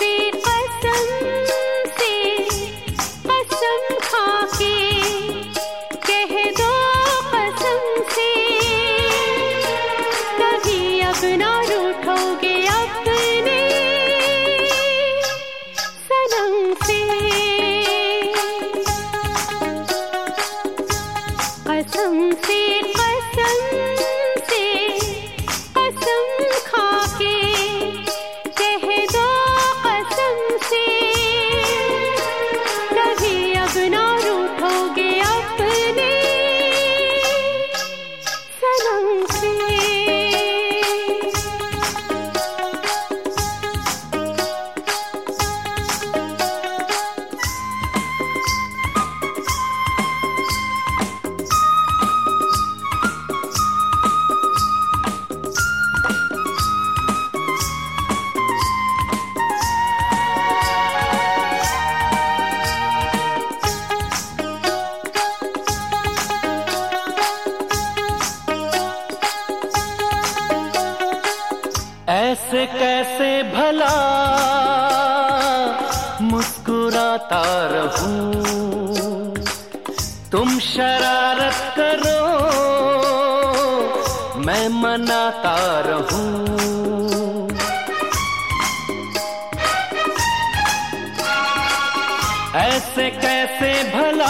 ऐसे कैसे भला मुस्कुराता रहूं, तुम शरारत करो मैं मनाता रहूं। ऐसे कैसे भला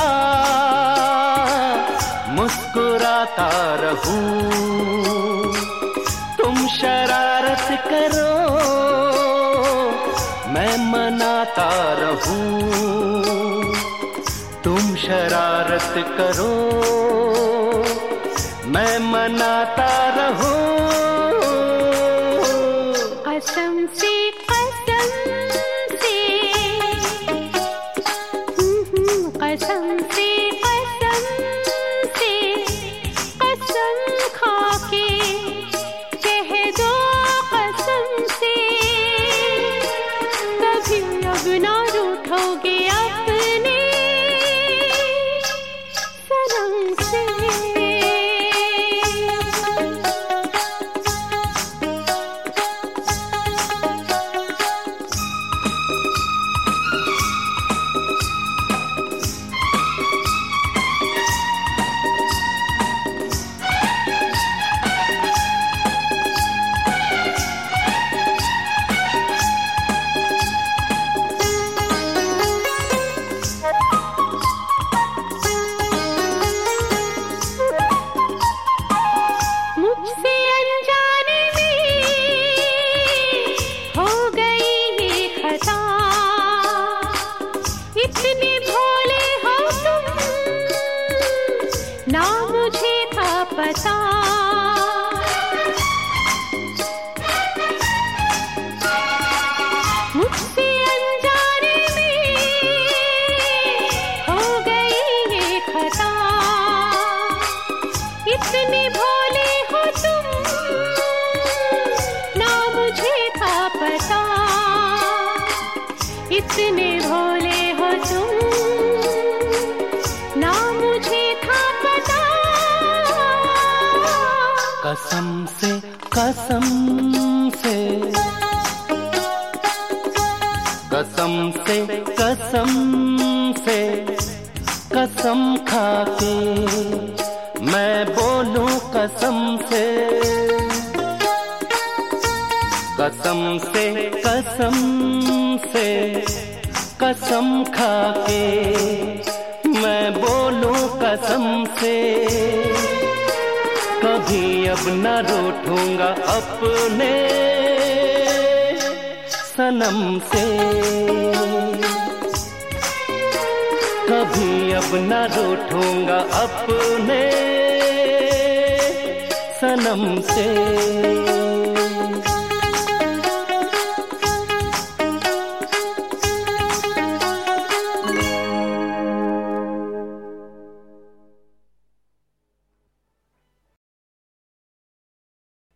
मुस्कुराता रहूं, तुम शरारत करो मैं मनाता रहूं। तुम शरारत करो मैं मनाता रहूं। कसम से कसम से कसम से कसम से कसम खा के कह दो कसम से, कभी अब ना रूठोगे अपने सनम से। इतने भोले हो तुम ना मुझे था पता, मुझसे अनजाने में हो गई ये खता। इतने भोले हो तुम ना मुझे था पता, इतने भोले हो तुम ना मुझे था पता। कसम से कसम से कसम से कसम से कसम खा के मैं बोलूं कसम से। कसम से कसम से कसम खा के मैं बोलूं कसम से, कभी अब न रूठूंगा अपने सनम से। कभी अब न रूठूंगा अपने सनम से।